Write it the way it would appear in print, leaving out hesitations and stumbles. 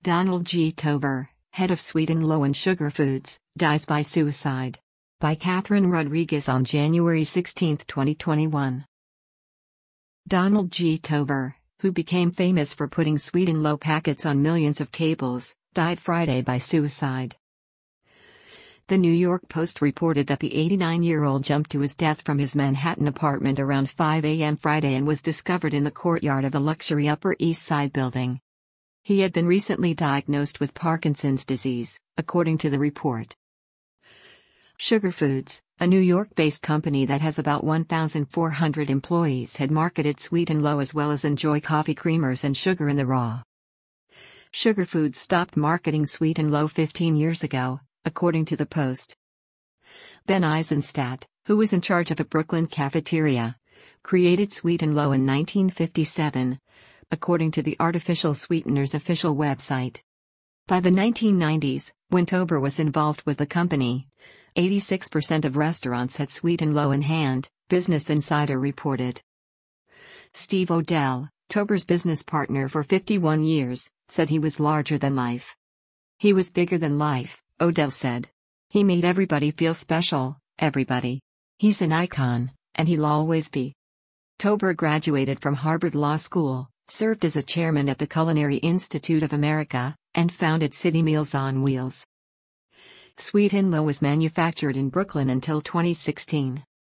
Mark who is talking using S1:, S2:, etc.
S1: Donald G. Tober, head of Sweet and Low and Sugar Foods, dies by suicide. By Catherine Rodriguez on January 16, 2021. Donald G. Tober, who became famous for putting Sweet and Low packets on millions of tables, died Friday by suicide. The New York Post reported that the 89-year-old jumped to his death from his Manhattan apartment around 5 a.m. Friday and was discovered in the courtyard of the luxury Upper East Side building. He had been recently diagnosed with Parkinson's disease, according to the report. Sugar Foods, a New York-based company that has about 1,400 employees, had marketed Sweet and Low as well as Enjoy coffee creamers and sugar in the raw. Sugar Foods stopped marketing Sweet and Low 15 years ago, according to the Post. Ben Eisenstadt, who was in charge of a Brooklyn cafeteria, created Sweet and Low in 1957, according to the Artificial Sweeteners official website. By the 1990s, when Tober was involved with the company, 86% of restaurants had Sweet and Low in hand, Business Insider reported. Steve Odell, Tober's business partner for 51 years, said he was larger than life. He was bigger than life, Odell said. He made everybody feel special, everybody. He's an icon, and he'll always be. Tober graduated from Harvard Law School, served as a chairman at the Culinary Institute of America, and founded City Meals on Wheels. Sweet and Low was manufactured in Brooklyn until 2016.